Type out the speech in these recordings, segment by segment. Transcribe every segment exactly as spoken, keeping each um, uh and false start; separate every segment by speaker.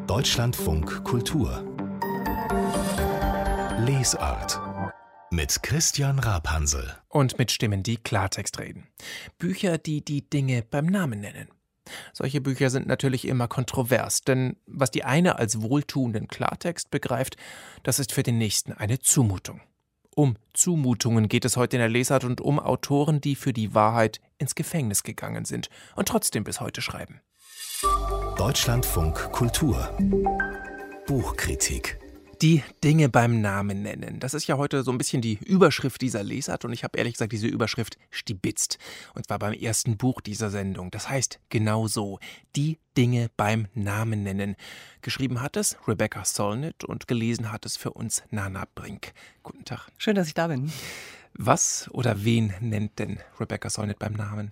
Speaker 1: Deutschlandfunk Kultur Lesart mit Christian Rapansel
Speaker 2: und mit Stimmen, die Klartext reden. Bücher, die die Dinge beim Namen nennen. Solche Bücher sind natürlich immer kontrovers, denn was die eine als wohltuenden Klartext begreift, das ist für den nächsten eine Zumutung. Um Zumutungen geht es heute in der Lesart und um Autoren, die für die Wahrheit ins Gefängnis gegangen sind und trotzdem bis heute schreiben.
Speaker 1: Deutschlandfunk Kultur Buchkritik.
Speaker 2: Die Dinge beim Namen nennen. Das ist ja heute so ein bisschen die Überschrift dieser Lesart und ich habe ehrlich gesagt diese Überschrift stibitzt. Und zwar beim ersten Buch dieser Sendung. Das heißt genau so, die Dinge beim Namen nennen. Geschrieben hat es Rebecca Solnit und gelesen hat es für uns Nana Brink. Guten Tag.
Speaker 3: Schön, dass ich da bin.
Speaker 2: Was oder wen nennt denn Rebecca Solnit beim Namen?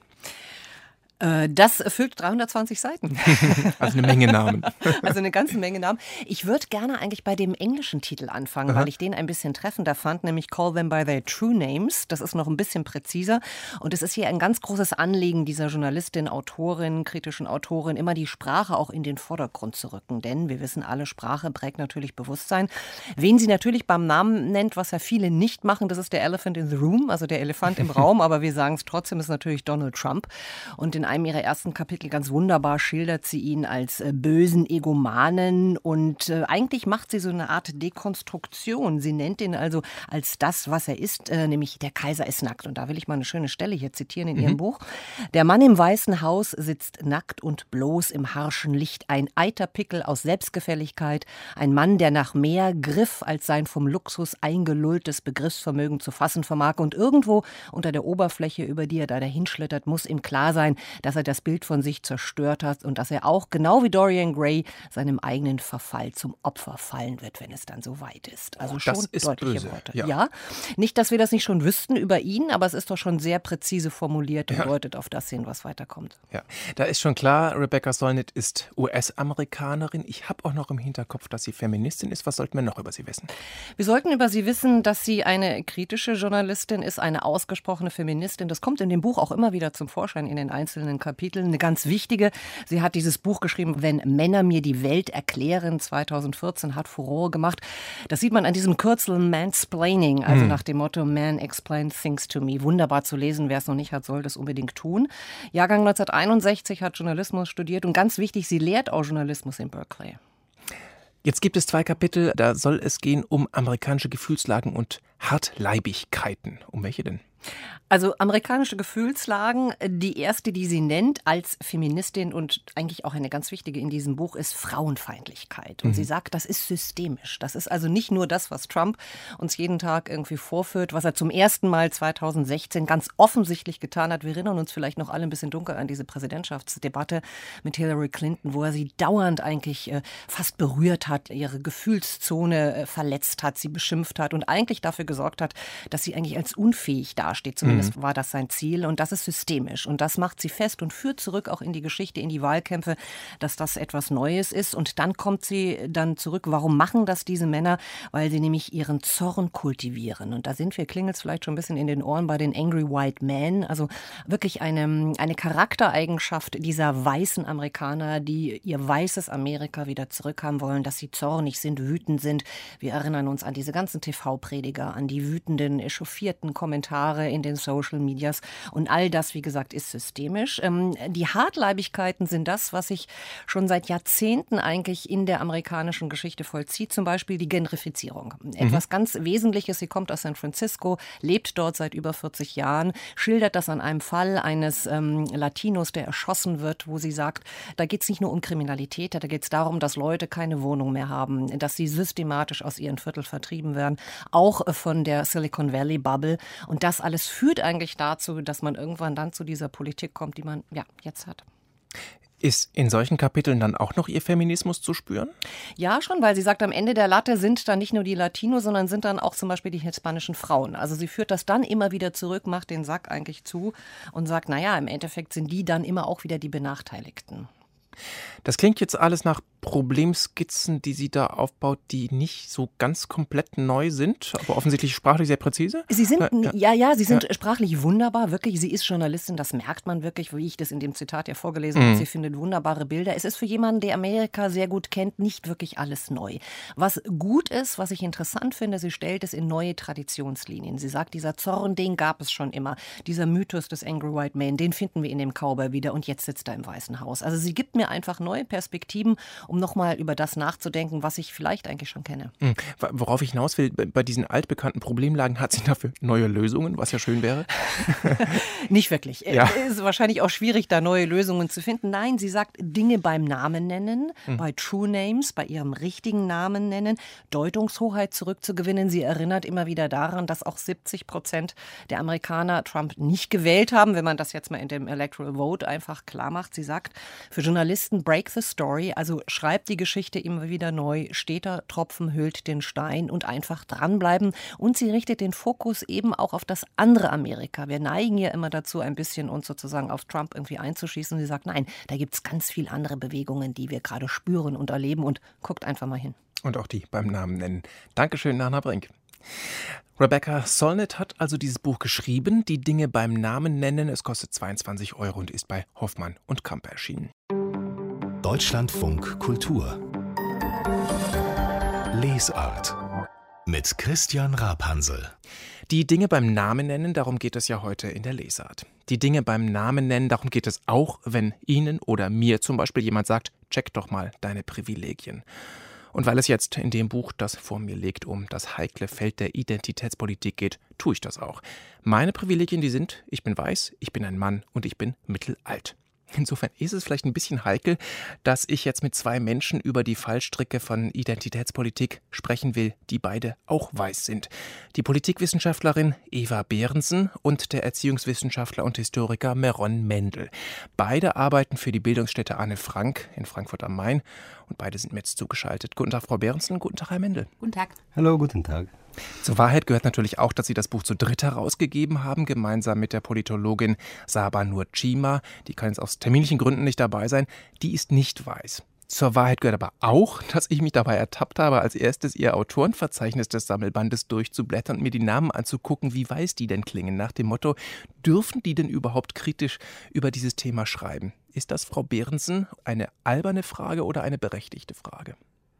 Speaker 3: Das erfüllt dreihundertzwanzig Seiten.
Speaker 2: Also eine Menge Namen.
Speaker 3: Also eine ganze Menge Namen. Ich würde gerne eigentlich bei dem englischen Titel anfangen,
Speaker 2: Aha.
Speaker 3: weil ich den ein bisschen treffender fand, nämlich Call Them By Their True Names. Das ist noch ein bisschen präziser. Und es ist hier ein ganz großes Anliegen dieser Journalistin, Autorin, kritischen Autorin, immer die Sprache auch in den Vordergrund zu rücken. Denn wir wissen alle, Sprache prägt natürlich Bewusstsein. Wen sie natürlich beim Namen nennt, was ja viele nicht machen, das ist der Elephant in the Room, also der Elefant im Raum. Aber wir sagen es trotzdem, ist natürlich Donald Trump. Und in einem ihrer ersten Kapitel ganz wunderbar schildert sie ihn als äh, bösen Egomanen und äh, eigentlich macht sie so eine Art Dekonstruktion. Sie nennt ihn also als das, was er ist, äh, nämlich der Kaiser ist nackt. Und da will ich mal eine schöne Stelle hier zitieren in
Speaker 2: Mhm.
Speaker 3: ihrem Buch. Der Mann im Weißen Haus sitzt nackt und bloß im harschen Licht. Ein Eiterpickel aus Selbstgefälligkeit. Ein Mann, der nach mehr Griff als sein vom Luxus eingelulltes Begriffsvermögen zu fassen vermag. Und irgendwo unter der Oberfläche, über die er da dahinschlittert, muss ihm klar sein, dass er das Bild von sich zerstört hat und dass er auch, genau wie Dorian Gray, seinem eigenen Verfall zum Opfer fallen wird, wenn es dann so weit ist. Also schon
Speaker 2: Das ist
Speaker 3: deutliche
Speaker 2: böse,
Speaker 3: Worte.
Speaker 2: ja.
Speaker 3: Ja, nicht, dass wir das nicht schon wüssten über ihn, aber es ist doch schon sehr präzise formuliert und
Speaker 2: Ja.
Speaker 3: deutet auf das hin, was weiterkommt.
Speaker 2: Ja, da ist schon klar, Rebecca Solnit ist U S-Amerikanerin. Ich habe auch noch im Hinterkopf, dass sie Feministin ist. Was sollten wir noch über sie wissen?
Speaker 3: Wir sollten über sie wissen, dass sie eine kritische Journalistin ist, eine ausgesprochene Feministin. Das kommt in dem Buch auch immer wieder zum Vorschein in den einzelnen Kapiteln. Eine ganz wichtige. Sie hat dieses Buch geschrieben, Wenn Männer mir die Welt erklären, zweitausendvierzehn, hat Furore gemacht. Das sieht man an diesem Kürzel Mansplaining, also
Speaker 2: Hm.
Speaker 3: nach dem Motto Man explain things to me. Wunderbar zu lesen. Wer es noch nicht hat, soll das unbedingt tun. Jahrgang neunzehnhunderteinundsechzig, hat Journalismus studiert und ganz wichtig, sie lehrt auch Journalismus in Berkeley.
Speaker 2: Jetzt gibt es zwei Kapitel, da soll es gehen um amerikanische Gefühlslagen und Hartleibigkeiten. Um welche denn?
Speaker 3: Also amerikanische Gefühlslagen, die erste, die sie nennt als Feministin und eigentlich auch eine ganz wichtige in diesem Buch, ist Frauenfeindlichkeit. Und
Speaker 2: Mhm.
Speaker 3: sie sagt, das ist systemisch. Das ist also nicht nur das, was Trump uns jeden Tag irgendwie vorführt, was er zum ersten Mal zweitausendsechzehn ganz offensichtlich getan hat. Wir erinnern uns vielleicht noch alle ein bisschen dunkel an diese Präsidentschaftsdebatte mit Hillary Clinton, wo er sie dauernd eigentlich äh, fast berührt hat, ihre Gefühlszone äh, verletzt hat, sie beschimpft hat und eigentlich dafür gesorgt hat, dass sie eigentlich als unfähig dasteht. Zumindest mhm. war das sein Ziel und das ist systemisch und das macht sie fest und führt zurück auch in die Geschichte, in die Wahlkämpfe, dass das etwas Neues ist und dann kommt sie dann zurück. Warum machen das diese Männer? Weil sie nämlich ihren Zorn kultivieren und da sind wir, klingelt es vielleicht schon ein bisschen in den Ohren bei den Angry White Men, also wirklich eine, eine Charaktereigenschaft dieser weißen Amerikaner, die ihr weißes Amerika wieder zurückhaben wollen, dass sie zornig sind, wütend sind. Wir erinnern uns an diese ganzen T V-Prediger, an die wütenden, echauffierten Kommentare in den Social Medias und all das, wie gesagt, ist systemisch. Ähm, die Hartleibigkeiten sind das, was sich schon seit Jahrzehnten eigentlich in der amerikanischen Geschichte vollzieht, zum Beispiel die Gentrifizierung. Etwas mhm. ganz Wesentliches, sie kommt aus San Francisco, lebt dort seit über vierzig Jahren, schildert das an einem Fall eines ähm, Latinos, der erschossen wird, wo sie sagt, da geht es nicht nur um Kriminalität, da geht es darum, dass Leute keine Wohnung mehr haben, dass sie systematisch aus ihren Viertel vertrieben werden, auch von der Silicon Valley Bubble. Und das alles führt eigentlich dazu, dass man irgendwann dann zu dieser Politik kommt, die man ja jetzt hat.
Speaker 2: Ist in solchen Kapiteln dann auch noch ihr Feminismus zu spüren?
Speaker 3: Ja, schon, weil sie sagt, am Ende der Latte sind dann nicht nur die Latinos, sondern sind dann auch zum Beispiel die hispanischen Frauen. Also sie führt das dann immer wieder zurück, macht den Sack eigentlich zu und sagt, naja, im Endeffekt sind die dann immer auch wieder die Benachteiligten.
Speaker 2: Das klingt jetzt alles nach Problemskizzen, die sie da aufbaut, die nicht so ganz komplett neu sind, aber offensichtlich sprachlich sehr präzise?
Speaker 3: Sie sind,
Speaker 2: ja,
Speaker 3: ja, ja, sie sind
Speaker 2: ja.
Speaker 3: sprachlich wunderbar, wirklich. Sie ist Journalistin, das merkt man wirklich, wie ich das in dem Zitat ja vorgelesen habe.
Speaker 2: Mhm.
Speaker 3: Sie findet wunderbare Bilder. Es ist für jemanden, der Amerika sehr gut kennt, nicht wirklich alles neu. Was gut ist, was ich interessant finde, sie stellt es in neue Traditionslinien. Sie sagt, dieser Zorn, den gab es schon immer. Dieser Mythos des Angry White Man, den finden wir in dem Cowboy wieder und jetzt sitzt er im Weißen Haus. Also sie gibt mir einfach neue Perspektiven, um nochmal über das nachzudenken, was ich vielleicht eigentlich schon kenne.
Speaker 2: Mhm. Worauf ich hinaus will, bei diesen altbekannten Problemlagen hat sie dafür neue Lösungen, was ja schön wäre?
Speaker 3: Nicht wirklich.
Speaker 2: Ja.
Speaker 3: Es ist wahrscheinlich auch schwierig, da neue Lösungen zu finden. Nein, sie sagt, Dinge beim Namen nennen, mhm. bei True Names, bei ihrem richtigen Namen nennen, Deutungshoheit zurückzugewinnen. Sie erinnert immer wieder daran, dass auch siebzig Prozent der Amerikaner Trump nicht gewählt haben, wenn man das jetzt mal in dem Electoral Vote einfach klar macht. Sie sagt, für Journalisten break the story, also schreibt die Geschichte immer wieder neu, steter Tropfen hüllt den Stein und einfach dranbleiben. Und sie richtet den Fokus eben auch auf das andere Amerika. Wir neigen ja immer dazu, ein bisschen uns sozusagen auf Trump irgendwie einzuschießen. Sie sagt, nein, da gibt es ganz viele andere Bewegungen, die wir gerade spüren und erleben und guckt einfach mal hin.
Speaker 2: Und auch die beim Namen nennen. Dankeschön, Nana Brink. Rebecca Solnit hat also dieses Buch geschrieben, die Dinge beim Namen nennen. Es kostet zweiundzwanzig Euro und ist bei Hoffmann und Kamp erschienen.
Speaker 1: Deutschlandfunk Kultur Lesart mit Christian Rapansel.
Speaker 2: Die Dinge beim Namen nennen, darum geht es ja heute in der Lesart. Die Dinge beim Namen nennen, darum geht es auch, wenn Ihnen oder mir zum Beispiel jemand sagt, check doch mal deine Privilegien. Und weil es jetzt in dem Buch, das vor mir liegt, um das heikle Feld der Identitätspolitik geht, tue ich das auch. Meine Privilegien, die sind, ich bin weiß, ich bin ein Mann und ich bin mittelalt. Insofern ist es vielleicht ein bisschen heikel, dass ich jetzt mit zwei Menschen über die Fallstricke von Identitätspolitik sprechen will, die beide auch weiß sind. Die Politikwissenschaftlerin Eva Behrensen und der Erziehungswissenschaftler und Historiker Meron Mendel. Beide arbeiten für die Bildungsstätte Anne Frank in Frankfurt am Main und beide sind mir jetzt zugeschaltet. Guten Tag, Frau Behrensen, guten Tag, Herr Mendel.
Speaker 4: Guten Tag.
Speaker 5: Hallo, guten Tag.
Speaker 2: Zur Wahrheit gehört natürlich auch, dass Sie das Buch zu dritt herausgegeben haben, gemeinsam mit der Politologin Saba Nurcima. Die kann jetzt aus terminlichen Gründen nicht dabei sein. Die ist nicht weiß. Zur Wahrheit gehört aber auch, dass ich mich dabei ertappt habe, als erstes Ihr Autorenverzeichnis des Sammelbandes durchzublättern und mir die Namen anzugucken, wie weiß die denn klingen. Nach dem Motto, dürfen die denn überhaupt kritisch über dieses Thema schreiben? Ist das, Frau Behrensen, eine alberne Frage oder eine berechtigte Frage?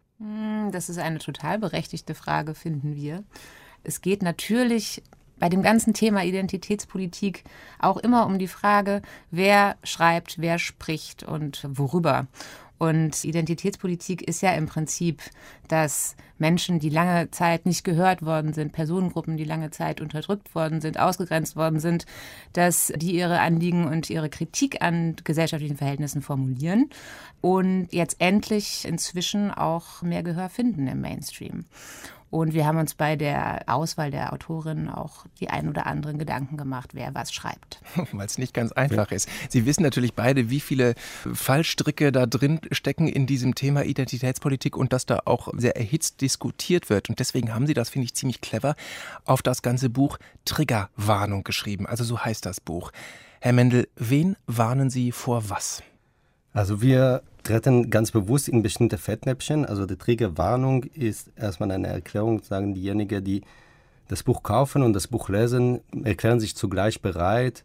Speaker 4: Das ist eine total berechtigte Frage, finden wir. Es geht natürlich bei dem ganzen Thema Identitätspolitik auch immer um die Frage, wer schreibt, wer spricht und worüber. Und Identitätspolitik ist ja im Prinzip, dass Menschen, die lange Zeit nicht gehört worden sind, Personengruppen, die lange Zeit unterdrückt worden sind, ausgegrenzt worden sind, dass die ihre Anliegen und ihre Kritik an gesellschaftlichen Verhältnissen formulieren und jetzt endlich inzwischen auch mehr Gehör finden im Mainstream. Und wir haben uns bei der Auswahl der Autorinnen auch die ein oder anderen Gedanken gemacht, wer was schreibt.
Speaker 2: Weil es nicht ganz einfach ist. Sie wissen natürlich beide, wie viele Fallstricke da drin stecken in diesem Thema Identitätspolitik und dass da auch sehr erhitzt diskutiert wird. Und deswegen haben Sie das, finde ich, ziemlich clever, auf das ganze Buch Triggerwarnung geschrieben. Also so heißt das Buch. Herr Mendel, wen warnen Sie vor was?
Speaker 5: Also wir treten ganz bewusst in bestimmte Fettnäpfchen. Also die Triggerwarnung ist erstmal eine Erklärung, sagen diejenigen, die das Buch kaufen und das Buch lesen, erklären sich zugleich bereit,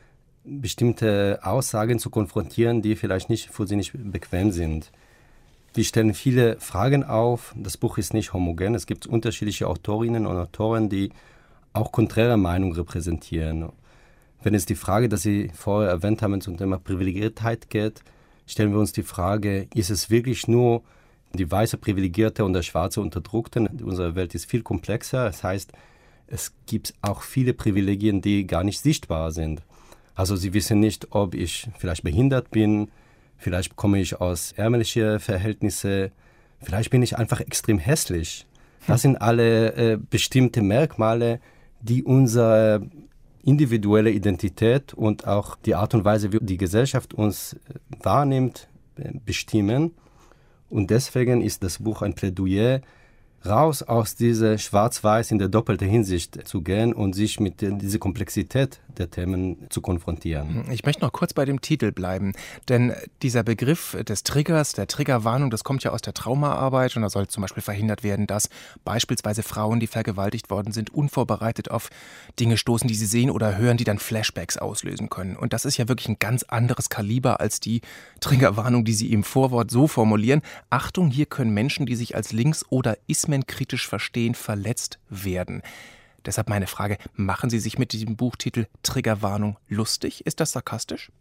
Speaker 5: bestimmte Aussagen zu konfrontieren, die vielleicht nicht für sie nicht bequem sind. Die stellen viele Fragen auf. Das Buch ist nicht homogen. Es gibt unterschiedliche Autorinnen und Autoren, die auch konträre Meinungen repräsentieren. Wenn es die Frage, die Sie vorher erwähnt haben, zum Thema Privilegiertheit geht, stellen wir uns die Frage, ist es wirklich nur die weiße Privilegierte und der schwarze Unterdrückte? Unsere Welt ist viel komplexer. Das heißt, es gibt auch viele Privilegien, die gar nicht sichtbar sind. Also Sie wissen nicht, ob ich vielleicht behindert bin, vielleicht komme ich aus ärmlichen Verhältnissen, vielleicht bin ich einfach extrem hässlich. Das sind alle äh, bestimmte Merkmale, die unsere individuelle Identität und auch die Art und Weise, wie die Gesellschaft uns wahrnimmt, bestimmen. Und deswegen ist das Buch ein Plädoyer raus aus dieser Schwarz-Weiß in der doppelten Hinsicht zu gehen und sich mit dieser Komplexität der Themen zu konfrontieren.
Speaker 2: Ich möchte noch kurz bei dem Titel bleiben, denn dieser Begriff des Triggers, der Triggerwarnung, das kommt ja aus der Traumaarbeit und da soll zum Beispiel verhindert werden, dass beispielsweise Frauen, die vergewaltigt worden sind, unvorbereitet auf Dinge stoßen, die sie sehen oder hören, die dann Flashbacks auslösen können. Und das ist ja wirklich ein ganz anderes Kaliber als die Triggerwarnung, die Sie im Vorwort so formulieren. Achtung, hier können Menschen, die sich als links- oder ismenkritisch verstehen, verletzt werden. Deshalb meine Frage, machen Sie sich mit diesem Buchtitel Triggerwarnung lustig? Ist das sarkastisch?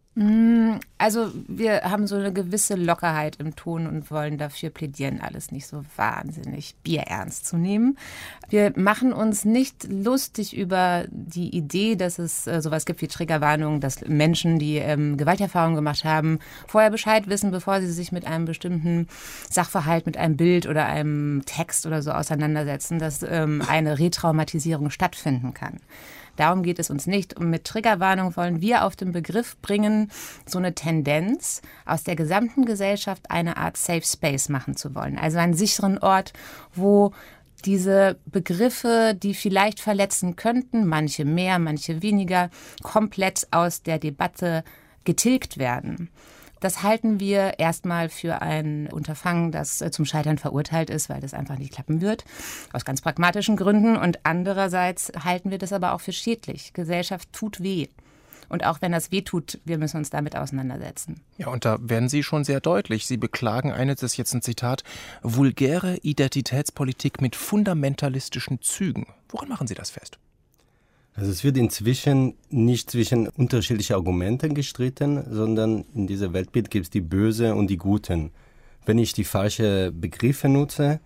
Speaker 4: Also wir haben so eine gewisse Lockerheit im Ton und wollen dafür plädieren, alles nicht so wahnsinnig bierernst zu nehmen. Wir machen uns nicht lustig über die Idee, dass es äh, sowas gibt wie Triggerwarnung, dass Menschen, die ähm, Gewalterfahrungen gemacht haben, vorher Bescheid wissen, bevor sie sich mit einem bestimmten Sachverhalt, mit einem Bild oder einem Text oder so auseinandersetzen, dass ähm, eine Retraumatisierung stattfinden kann. Darum geht es uns nicht. Und mit Triggerwarnung wollen wir auf den Begriff bringen, so eine Tendenz, aus der gesamten Gesellschaft eine Art Safe Space machen zu wollen. Also einen sicheren Ort, wo diese Begriffe, die vielleicht verletzen könnten, manche mehr, manche weniger, komplett aus der Debatte getilgt werden. Das halten wir erstmal für ein Unterfangen, das zum Scheitern verurteilt ist, weil das einfach nicht klappen wird, aus ganz pragmatischen Gründen. Und andererseits halten wir das aber auch für schädlich. Gesellschaft tut weh. Und auch wenn das weh tut, wir müssen uns damit auseinandersetzen.
Speaker 2: Ja, und da werden Sie schon sehr deutlich. Sie beklagen eine, das ist jetzt ein Zitat, vulgäre Identitätspolitik mit fundamentalistischen Zügen. Woran machen Sie das fest?
Speaker 5: Also es wird inzwischen nicht zwischen unterschiedlichen Argumenten gestritten, sondern in dieser Weltbild gibt es die Böse und die Guten. Wenn ich die falschen Begriffe nutze,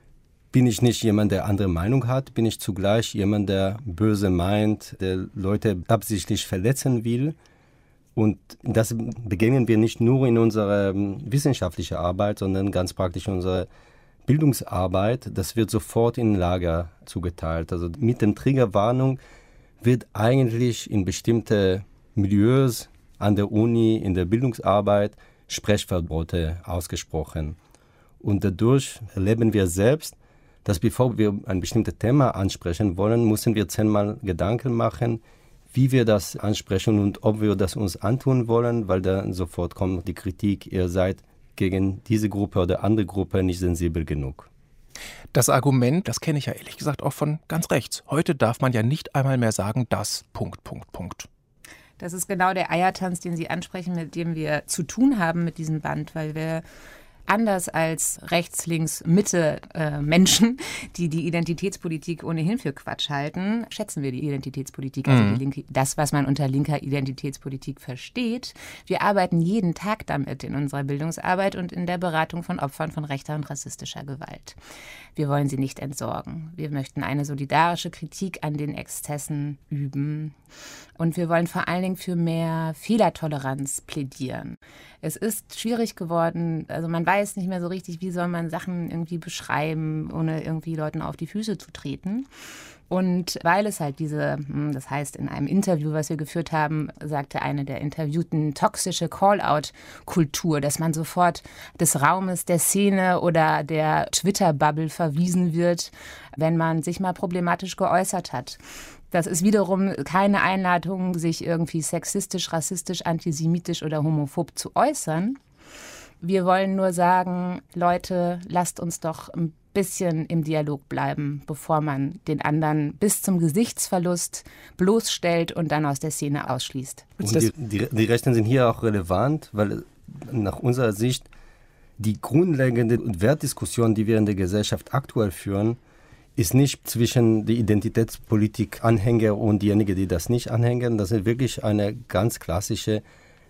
Speaker 5: bin ich nicht jemand, der andere Meinung hat, bin ich zugleich jemand, der böse meint, der Leute absichtlich verletzen will. Und das begegnen wir nicht nur in unserer wissenschaftlichen Arbeit, sondern ganz praktisch in unserer Bildungsarbeit. Das wird sofort in Lager zugeteilt. Also mit dem Triggerwarnung wird eigentlich in bestimmte Milieus an der Uni, in der Bildungsarbeit Sprechverbote ausgesprochen. Und dadurch erleben wir selbst, dass bevor wir ein bestimmtes Thema ansprechen wollen, müssen wir zehnmal Gedanken machen, wie wir das ansprechen und ob wir das uns antun wollen, weil dann sofort kommt die Kritik, ihr seid gegen diese Gruppe oder andere Gruppe nicht sensibel genug.
Speaker 2: Das Argument, das kenne ich ja ehrlich gesagt auch von ganz rechts. Heute darf man ja nicht einmal mehr sagen, das, Punkt, Punkt, Punkt.
Speaker 4: Das ist genau der Eiertanz, den Sie ansprechen, mit dem wir zu tun haben mit diesem Band, weil wir anders als rechts, links, Mitte äh, Menschen, die die Identitätspolitik ohnehin für Quatsch halten, schätzen wir die Identitätspolitik, also die linke, das, was man unter linker Identitätspolitik versteht. Wir arbeiten jeden Tag damit in unserer Bildungsarbeit und in der Beratung von Opfern von rechter und rassistischer Gewalt. Wir wollen sie nicht entsorgen. Wir möchten eine solidarische Kritik an den Exzessen üben. Und wir wollen vor allen Dingen für mehr Fehlertoleranz plädieren. Es ist schwierig geworden, also man weiß nicht mehr so richtig, wie soll man Sachen irgendwie beschreiben, ohne irgendwie Leuten auf die Füße zu treten. Und weil es halt diese, das heißt in einem Interview, was wir geführt haben, sagte eine der Interviewten, toxische Call-out-Kultur, dass man sofort des Raumes, der Szene oder der Twitter-Bubble verwiesen wird, wenn man sich mal problematisch geäußert hat. Das ist wiederum keine Einladung, sich irgendwie sexistisch, rassistisch, antisemitisch oder homophob zu äußern. Wir wollen nur sagen, Leute, lasst uns doch ein bisschen im Dialog bleiben, bevor man den anderen bis zum Gesichtsverlust bloßstellt und dann aus der Szene ausschließt.
Speaker 5: Und die, die, die Rechten sind hier auch relevant, weil nach unserer Sicht die grundlegende Wertdiskussion, die wir in der Gesellschaft aktuell führen, ist nicht zwischen die Identitätspolitik-Anhänger und diejenigen, die das nicht anhängen. Das ist wirklich eine ganz klassische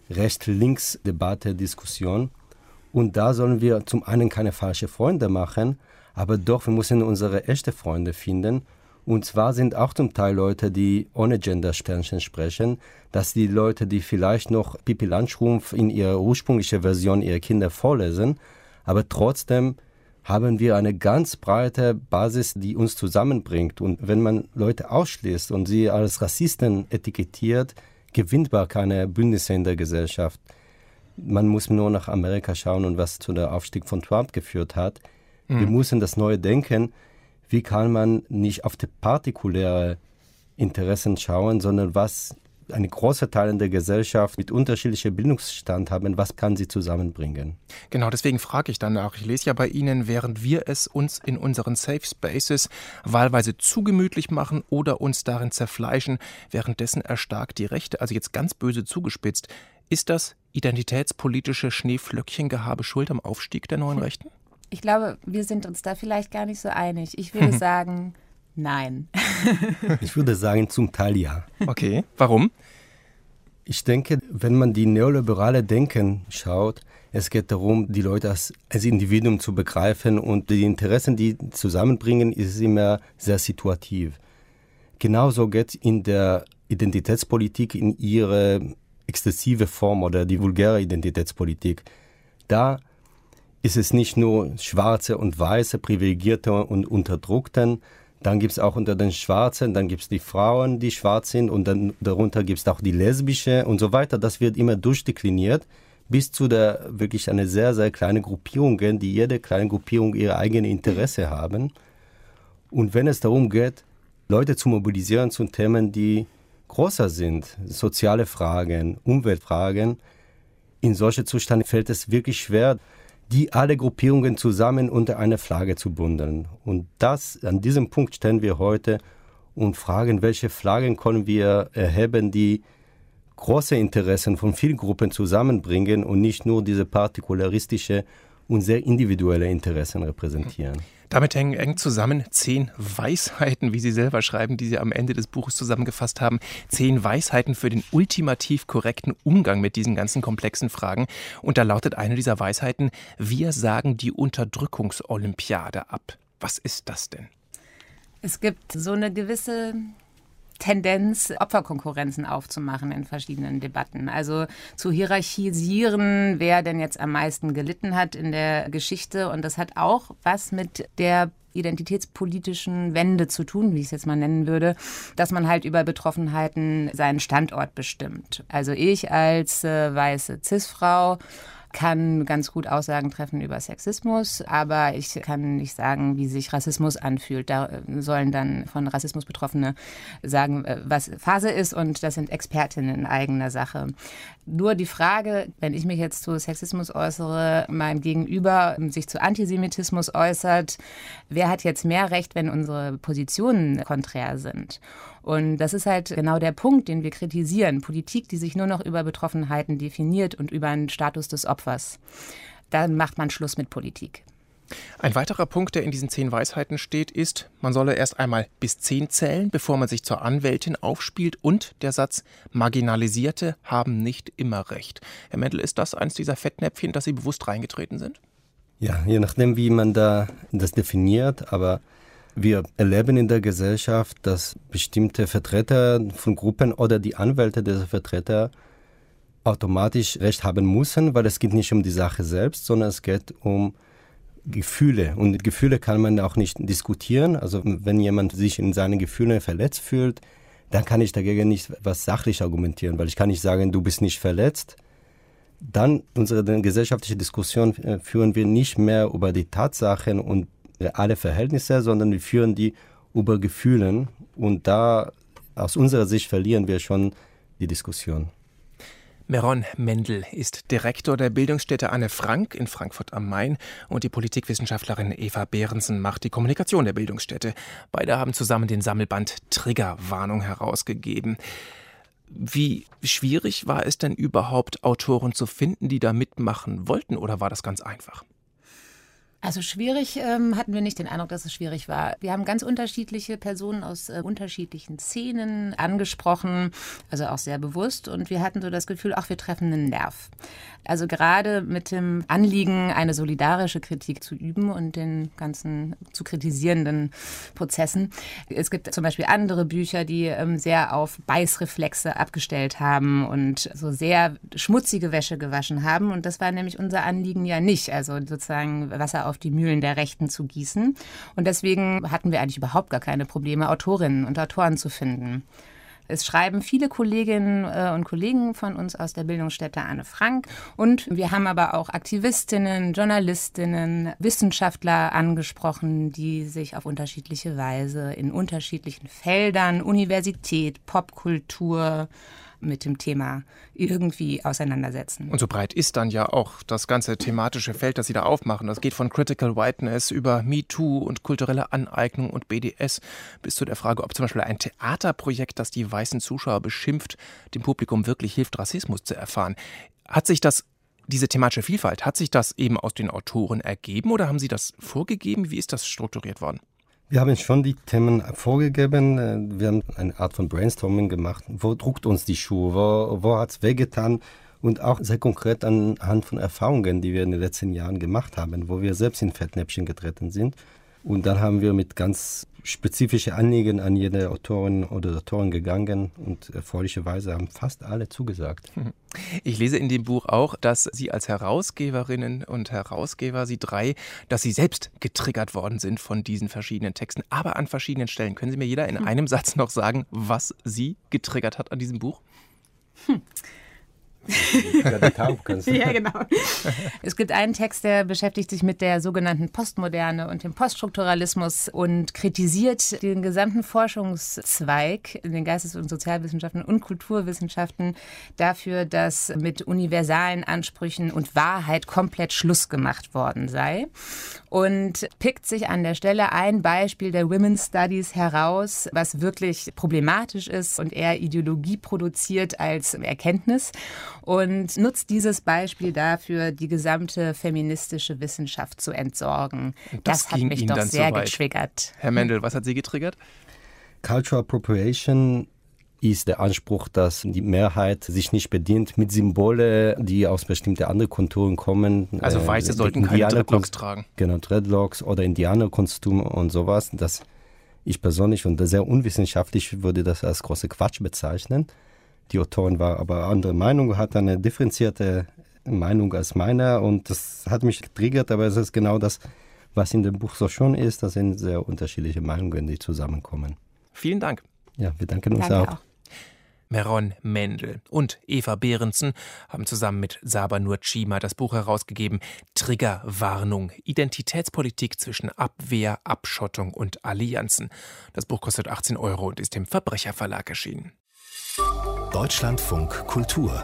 Speaker 5: Recht-Links-Debatte, Diskussion. Und da sollen wir zum einen keine falschen Freunde machen, aber doch, wir müssen unsere echten Freunde finden. Und zwar sind auch zum Teil Leute, die ohne Gender-Sternchen sprechen, dass die Leute, die vielleicht noch Pippi Langstrumpf in ihrer ursprünglichen Version ihrer Kinder vorlesen, aber trotzdem haben wir eine ganz breite Basis, die uns zusammenbringt. Und wenn man Leute ausschließt und sie als Rassisten etikettiert, gewinnt man keine Bündnisse in der Gesellschaft. Man muss nur nach Amerika schauen und was zu der Aufstieg von Trump geführt hat. Mhm. Wir müssen das Neue denken. Wie kann man nicht auf die partikulären Interessen schauen, sondern was eine große Teil der Gesellschaft mit unterschiedlichem Bildungsstand haben, was kann sie zusammenbringen?
Speaker 2: Genau, deswegen frage ich danach. Ich lese ja bei Ihnen, während wir es uns in unseren Safe Spaces wahlweise zu gemütlich machen oder uns darin zerfleischen, währenddessen erstarkt die Rechte, also jetzt ganz böse zugespitzt. Ist das identitätspolitische Schneeflöckchengehabe schuld am Aufstieg der neuen Rechten?
Speaker 4: Ich glaube, wir sind uns da vielleicht gar nicht so einig. Ich würde sagen, nein.
Speaker 5: Ich würde sagen, zum Teil ja.
Speaker 2: Okay, warum?
Speaker 5: Ich denke, wenn man die neoliberale Denken schaut, es geht darum, die Leute als, als Individuum zu begreifen und die Interessen, die zusammenbringen, ist immer sehr situativ. Genauso geht in der Identitätspolitik in ihre exzessive Form oder die vulgäre Identitätspolitik. Da ist es nicht nur Schwarze und Weiße, Privilegierte und Unterdrückten. Dann gibt es auch unter den Schwarzen, dann gibt es die Frauen, die schwarz sind und dann darunter gibt es auch die lesbische und so weiter. Das wird immer durchdekliniert bis zu der wirklich eine sehr, sehr kleine Gruppierungen, die jede kleine Gruppierung ihre eigene Interesse haben. Und wenn es darum geht, Leute zu mobilisieren zu Themen, die größer sind, soziale Fragen, Umweltfragen, in solchen Zuständen fällt es wirklich schwer, die alle Gruppierungen zusammen unter eine Flagge zu bundeln. Und das, an diesem Punkt stehen wir heute und fragen, welche Flaggen können wir erheben, die große Interessen von vielen Gruppen zusammenbringen und nicht nur diese partikularistische und sehr individuelle Interessen repräsentieren.
Speaker 2: Damit hängen eng zusammen zehn Weisheiten, wie Sie selber schreiben, die Sie am Ende des Buches zusammengefasst haben. Zehn Weisheiten für den ultimativ korrekten Umgang mit diesen ganzen komplexen Fragen. Und da lautet eine dieser Weisheiten: Wir sagen die Unterdrückungsolympiade ab. Was ist das denn?
Speaker 4: Es gibt so eine gewisse Tendenz, Opferkonkurrenzen aufzumachen in verschiedenen Debatten. Also zu hierarchisieren, wer denn jetzt am meisten gelitten hat in der Geschichte. Und das hat auch was mit der identitätspolitischen Wende zu tun, wie ich es jetzt mal nennen würde, dass man halt über Betroffenheiten seinen Standort bestimmt. Also ich als äh, weiße Cis-Frau kann ganz gut Aussagen treffen über Sexismus, aber ich kann nicht sagen, wie sich Rassismus anfühlt. Da sollen dann von Rassismus Betroffene sagen, was Phase ist, und das sind Expertinnen in eigener Sache. Nur die Frage, wenn ich mich jetzt zu Sexismus äußere, mein Gegenüber sich zu Antisemitismus äußert, wer hat jetzt mehr Recht, wenn unsere Positionen konträr sind? Und das ist halt genau der Punkt, den wir kritisieren. Politik, die sich nur noch über Betroffenheiten definiert und über einen Status des Opfers. Dann macht man Schluss mit Politik.
Speaker 2: Ein weiterer Punkt, der in diesen zehn Weisheiten steht, ist, man solle erst einmal bis zehn zählen, bevor man sich zur Anwältin aufspielt. Und der Satz, Marginalisierte haben nicht immer recht. Herr Mendel, ist das eins dieser Fettnäpfchen, dass Sie bewusst reingetreten sind?
Speaker 5: Ja, je nachdem, wie man da das definiert, aber wir erleben in der Gesellschaft, dass bestimmte Vertreter von Gruppen oder die Anwälte dieser Vertreter automatisch Recht haben müssen, weil es geht nicht um die Sache selbst, sondern es geht um Gefühle. Und Gefühle kann man auch nicht diskutieren. Also wenn jemand sich in seinen Gefühlen verletzt fühlt, dann kann ich dagegen nicht was sachlich argumentieren, weil ich kann nicht sagen, du bist nicht verletzt. Dann unsere gesellschaftliche Diskussion führen wir nicht mehr über die Tatsachen und alle Verhältnisse, sondern wir führen die über Gefühlen, und da aus unserer Sicht verlieren wir schon die Diskussion.
Speaker 2: Meron Mendel ist Direktor der Bildungsstätte Anne Frank in Frankfurt am Main und die Politikwissenschaftlerin Eva Behrensen macht die Kommunikation der Bildungsstätte. Beide haben zusammen den Sammelband Triggerwarnung herausgegeben. Wie schwierig war es denn überhaupt, Autoren zu finden, die da mitmachen wollten, oder war das ganz einfach?
Speaker 4: Also schwierig ähm, hatten wir nicht den Eindruck, dass es schwierig war. Wir haben ganz unterschiedliche Personen aus äh, unterschiedlichen Szenen angesprochen, also auch sehr bewusst. Und wir hatten so das Gefühl, ach, wir treffen einen Nerv. Also gerade mit dem Anliegen, eine solidarische Kritik zu üben und den ganzen zu kritisierenden Prozessen. Es gibt zum Beispiel andere Bücher, die ähm, sehr auf Beißreflexe abgestellt haben und so sehr schmutzige Wäsche gewaschen haben. Und das war nämlich unser Anliegen ja nicht. Also sozusagen Wasser auf auf die Mühlen der Rechten zu gießen. Und deswegen hatten wir eigentlich überhaupt gar keine Probleme, Autorinnen und Autoren zu finden. Es schreiben viele Kolleginnen und Kollegen von uns aus der Bildungsstätte Anne Frank. Und wir haben aber auch Aktivistinnen, Journalistinnen, Wissenschaftler angesprochen, die sich auf unterschiedliche Weise in unterschiedlichen Feldern, Universität, Popkultur, mit dem Thema irgendwie auseinandersetzen.
Speaker 2: Und so breit ist dann ja auch das ganze thematische Feld, das Sie da aufmachen. Das geht von Critical Whiteness über MeToo und kulturelle Aneignung und B D S bis zu der Frage, ob zum Beispiel ein Theaterprojekt, das die weißen Zuschauer beschimpft, dem Publikum wirklich hilft, Rassismus zu erfahren. Hat sich das, diese thematische Vielfalt, hat sich das eben aus den Autoren ergeben oder haben Sie das vorgegeben? Wie ist das strukturiert worden?
Speaker 5: Wir haben schon die Themen vorgegeben. Wir haben eine Art von Brainstorming gemacht. Wo druckt uns die Schuhe? Wo, wo hat es wehgetan? Und auch sehr konkret anhand von Erfahrungen, die wir in den letzten Jahren gemacht haben, wo wir selbst in Fettnäpfchen getreten sind. Und dann haben wir mit ganz spezifischen Anliegen an jede Autorin oder Autorin gegangen und erfreulicherweise haben fast alle zugesagt.
Speaker 2: Ich lese in dem Buch auch, dass Sie als Herausgeberinnen und Herausgeber, Sie drei, dass Sie selbst getriggert worden sind von diesen verschiedenen Texten, aber an verschiedenen Stellen. Können Sie mir jeder in einem Satz noch sagen, was Sie getriggert hat an diesem Buch?
Speaker 4: Hm. Ja, genau. Es gibt einen Text, der beschäftigt sich mit der sogenannten Postmoderne und dem Poststrukturalismus und kritisiert den gesamten Forschungszweig in den Geistes- und Sozialwissenschaften und Kulturwissenschaften dafür, dass mit universalen Ansprüchen und Wahrheit komplett Schluss gemacht worden sei. Und pickt sich an der Stelle ein Beispiel der Women's Studies heraus, was wirklich problematisch ist und eher Ideologie produziert als Erkenntnis. Und nutzt dieses Beispiel dafür, die gesamte feministische Wissenschaft zu entsorgen. Das, das hat mich doch sehr so getriggert.
Speaker 2: Herr Mendel, was hat Sie getriggert?
Speaker 5: Cultural Appropriation ist der Anspruch, dass die Mehrheit sich nicht bedient mit Symbole, die aus bestimmten anderen Kulturen kommen.
Speaker 2: Also Weiße äh, sollten keine Dreadlocks tragen.
Speaker 5: Genau, Dreadlocks oder Indianerkostüme und sowas. Das ich persönlich und sehr unwissenschaftlich würde das als große Quatsch bezeichnen. Die Autorin war aber anderer Meinung, hat eine differenzierte Meinung als meine und das hat mich getriggert, aber es ist genau das, was in dem Buch so schon ist. Das sind sehr unterschiedliche Meinungen, die zusammenkommen.
Speaker 2: Vielen Dank.
Speaker 5: Ja, wir danken uns
Speaker 4: Danke
Speaker 5: auch.
Speaker 4: auch.
Speaker 2: Meron Mendel und Eva Behrensen haben zusammen mit Saba Nurcima das Buch herausgegeben Triggerwarnung, Identitätspolitik zwischen Abwehr, Abschottung und Allianzen. Das Buch kostet achtzehn Euro und ist im Verbrecherverlag erschienen.
Speaker 1: Deutschlandfunk Kultur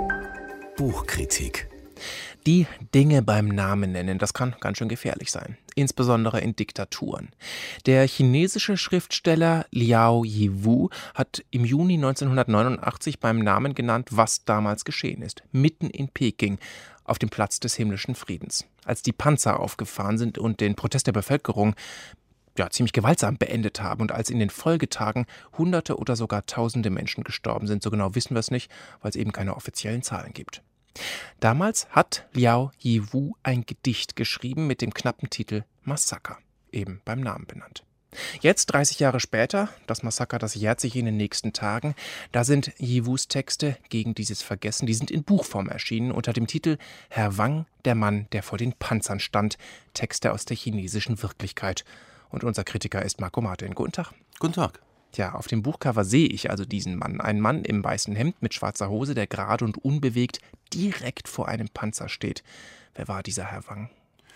Speaker 1: Buchkritik.
Speaker 2: Die Dinge beim Namen nennen, das kann ganz schön gefährlich sein, insbesondere in Diktaturen. Der chinesische Schriftsteller Liao Yiwu hat im Juni neunzehnhundertneunundachtzig beim Namen genannt, was damals geschehen ist, mitten in Peking, auf dem Platz des himmlischen Friedens. Als die Panzer aufgefahren sind und den Protest der Bevölkerung ja, ziemlich gewaltsam beendet haben und als in den Folgetagen Hunderte oder sogar Tausende Menschen gestorben sind. So genau wissen wir es nicht, weil es eben keine offiziellen Zahlen gibt. Damals hat Liao Yiwu ein Gedicht geschrieben mit dem knappen Titel Massaker, eben beim Namen benannt. Jetzt, dreißig Jahre später, das Massaker, das jährt sich in den nächsten Tagen, da sind Yiwus Texte gegen dieses Vergessen, die sind in Buchform erschienen unter dem Titel Herr Wang, der Mann, der vor den Panzern stand, Texte aus der chinesischen Wirklichkeit. Und unser Kritiker ist Marco Martin. Guten Tag.
Speaker 6: Guten Tag.
Speaker 2: Ja, auf dem Buchcover sehe ich also diesen Mann. Ein Mann im weißen Hemd mit schwarzer Hose, der gerade und unbewegt direkt vor einem Panzer steht. Wer war dieser Herr Wang?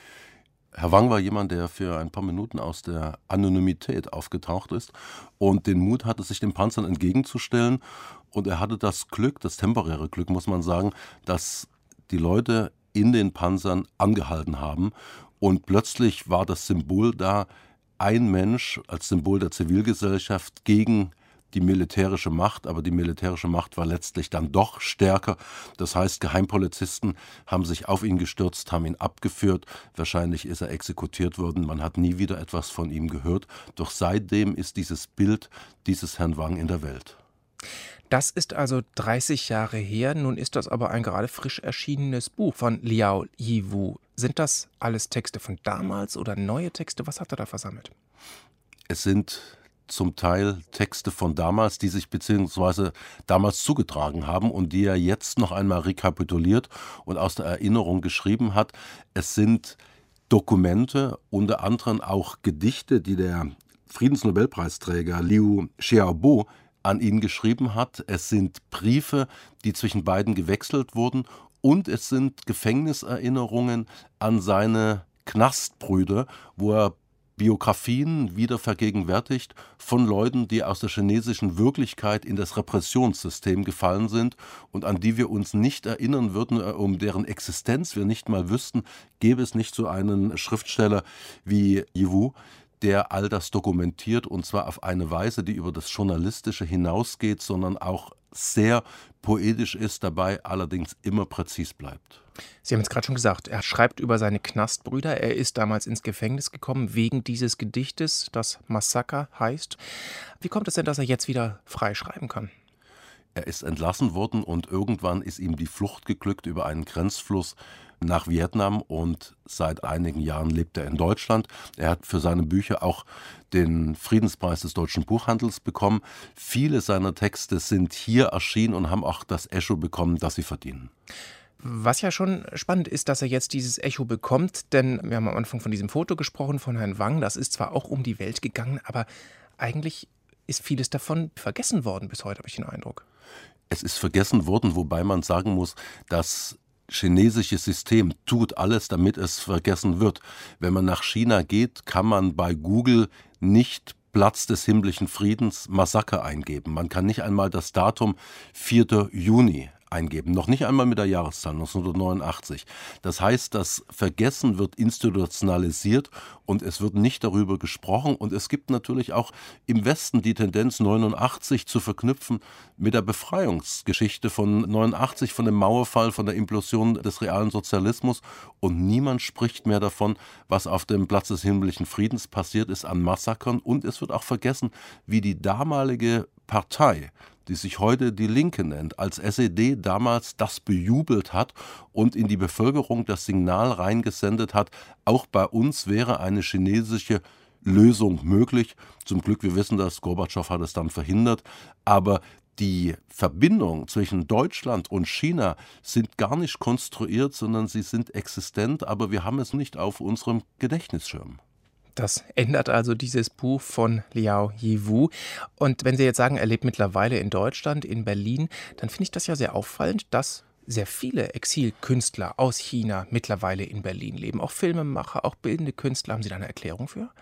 Speaker 6: Herr Wang war jemand, der für ein paar Minuten aus der Anonymität aufgetaucht ist und den Mut hatte, sich den Panzern entgegenzustellen. Und er hatte das Glück, das temporäre Glück, muss man sagen, dass die Leute in den Panzern angehalten haben. Und plötzlich war das Symbol da, ein Mensch als Symbol der Zivilgesellschaft gegen die militärische Macht, aber die militärische Macht war letztlich dann doch stärker. Das heißt, Geheimpolizisten haben sich auf ihn gestürzt, haben ihn abgeführt. Wahrscheinlich ist er exekutiert worden. Man hat nie wieder etwas von ihm gehört. Doch seitdem ist dieses Bild dieses Herrn Wang in der Welt.
Speaker 2: Das ist also dreißig Jahre her. Nun ist das aber ein gerade frisch erschienenes Buch von Liao Yiwu. Sind das alles Texte von damals oder neue Texte? Was hat er da versammelt?
Speaker 6: Es sind zum Teil Texte von damals, die sich beziehungsweise damals zugetragen haben und die er jetzt noch einmal rekapituliert und aus der Erinnerung geschrieben hat. Es sind Dokumente, unter anderem auch Gedichte, die der Friedensnobelpreisträger Liu Xiaobo an ihn geschrieben hat. Es sind Briefe, die zwischen beiden gewechselt wurden. Und es sind Gefängniserinnerungen an seine Knastbrüder, wo er Biografien wieder vergegenwärtigt von Leuten, die aus der chinesischen Wirklichkeit in das Repressionssystem gefallen sind und an die wir uns nicht erinnern würden, um deren Existenz wir nicht mal wüssten, gäbe es nicht so einen Schriftsteller wie Yiwu, der all das dokumentiert, und zwar auf eine Weise, die über das Journalistische hinausgeht, sondern auch sehr poetisch ist, dabei allerdings immer präzis bleibt.
Speaker 2: Sie haben jetzt gerade schon gesagt, er schreibt über seine Knastbrüder. Er ist damals ins Gefängnis gekommen wegen dieses Gedichtes, das Massaker heißt. Wie kommt es denn, dass er jetzt wieder frei schreiben kann?
Speaker 6: Er ist entlassen worden und irgendwann ist ihm die Flucht geglückt über einen Grenzfluss nach Vietnam und seit einigen Jahren lebt er in Deutschland. Er hat für seine Bücher auch den Friedenspreis des deutschen Buchhandels bekommen. Viele seiner Texte sind hier erschienen und haben auch das Echo bekommen, das sie verdienen.
Speaker 2: Was ja schon spannend ist, dass er jetzt dieses Echo bekommt, denn wir haben am Anfang von diesem Foto gesprochen von Herrn Wang, das ist zwar auch um die Welt gegangen, aber eigentlich ist vieles davon vergessen worden bis heute, habe ich den Eindruck.
Speaker 6: Es ist vergessen worden, wobei man sagen muss, das chinesische System tut alles, damit es vergessen wird. Wenn man nach China geht, kann man bei Google nicht Platz des himmlischen Friedens Massaker eingeben. Man kann nicht einmal das Datum vierter Juni eingeben, noch nicht einmal mit der Jahreszahl neunzehnhundertneunundachtzig. Das heißt, das Vergessen wird institutionalisiert und es wird nicht darüber gesprochen. Und es gibt natürlich auch im Westen die Tendenz, neunundachtzig zu verknüpfen mit der Befreiungsgeschichte von neunundachtzig, von dem Mauerfall, von der Implosion des realen Sozialismus. Und niemand spricht mehr davon, was auf dem Platz des himmlischen Friedens passiert ist an Massakern. Und es wird auch vergessen, wie die damalige Partei, die sich heute die Linke nennt, als S E D damals das bejubelt hat und in die Bevölkerung das Signal reingesendet hat, auch bei uns wäre eine chinesische Lösung möglich. Zum Glück, wir wissen das, Gorbatschow hat es dann verhindert, aber die Verbindung zwischen Deutschland und China sind gar nicht konstruiert, sondern sie sind existent, aber wir haben es nicht auf unserem Gedächtnisschirm.
Speaker 2: Das ändert also dieses Buch von Liao Yiwu. Und wenn Sie jetzt sagen, er lebt mittlerweile in Deutschland, in Berlin, dann finde ich das ja sehr auffallend, dass sehr viele Exilkünstler aus China mittlerweile in Berlin leben. Auch Filmemacher, auch bildende Künstler. Haben Sie da eine Erklärung für?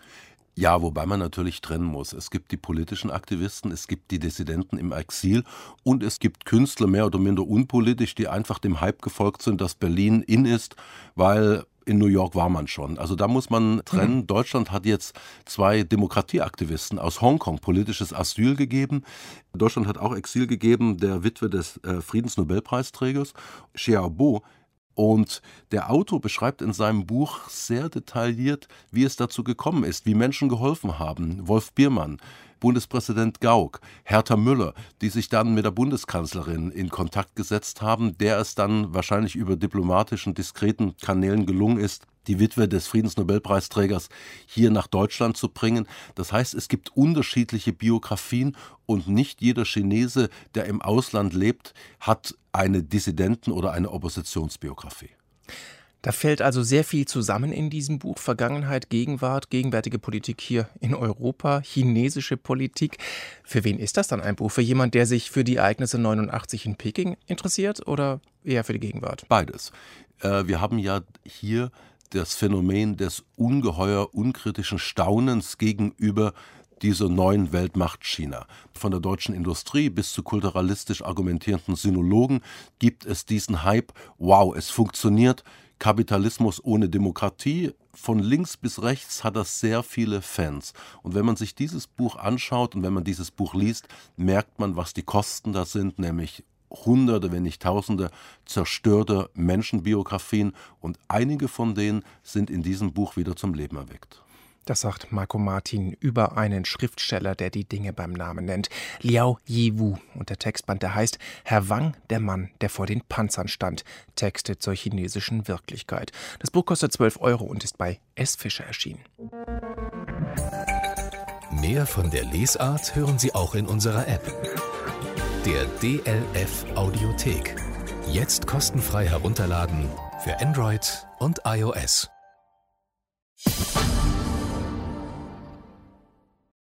Speaker 6: Ja, wobei man natürlich trennen muss. Es gibt die politischen Aktivisten, es gibt die Dissidenten im Exil und es gibt Künstler, mehr oder minder unpolitisch, die einfach dem Hype gefolgt sind, dass Berlin in ist, weil in New York war man schon. Also da muss man trennen. Mhm. Deutschland hat jetzt zwei Demokratieaktivisten aus Hongkong politisches Asyl gegeben. Deutschland hat auch Exil gegeben, der Witwe des äh, Friedensnobelpreisträgers, Xiaobo. Und der Autor beschreibt in seinem Buch sehr detailliert, wie es dazu gekommen ist, wie Menschen geholfen haben. Wolf Biermann, Bundespräsident Gauck, Hertha Müller, die sich dann mit der Bundeskanzlerin in Kontakt gesetzt haben, der es dann wahrscheinlich über diplomatischen, diskreten Kanälen gelungen ist, die Witwe des Friedensnobelpreisträgers hier nach Deutschland zu bringen. Das heißt, es gibt unterschiedliche Biografien und nicht jeder Chinese, der im Ausland lebt, hat eine Dissidenten- oder eine Oppositionsbiografie.
Speaker 2: Da fällt also sehr viel zusammen in diesem Buch. Vergangenheit, Gegenwart, gegenwärtige Politik hier in Europa, chinesische Politik. Für wen ist das dann ein Buch? Für jemand, der sich für die Ereignisse neunundachtzig in Peking interessiert oder eher für die Gegenwart?
Speaker 6: Beides. Äh, wir haben ja hier das Phänomen des ungeheuer unkritischen Staunens gegenüber dieser neuen Weltmacht China. Von der deutschen Industrie bis zu kulturalistisch argumentierenden Sinologen gibt es diesen Hype, wow, es funktioniert, Kapitalismus ohne Demokratie. Von links bis rechts hat das sehr viele Fans. Und wenn man sich dieses Buch anschaut und wenn man dieses Buch liest, merkt man, was die Kosten da sind, nämlich Hunderte, wenn nicht Tausende zerstörter Menschenbiografien. Und einige von denen sind in diesem Buch wieder zum Leben erweckt.
Speaker 2: Das sagt Marco Martin über einen Schriftsteller, der die Dinge beim Namen nennt. Liao Yiwu. Und der Textband, der heißt Herr Wang, der Mann, der vor den Panzern stand. Texte zur chinesischen Wirklichkeit. Das Buch kostet zwölf Euro und ist bei S. Fischer erschienen.
Speaker 1: Mehr von der Lesart hören Sie auch in unserer App. Der D L F Audiothek. Jetzt kostenfrei herunterladen für Android und iOS.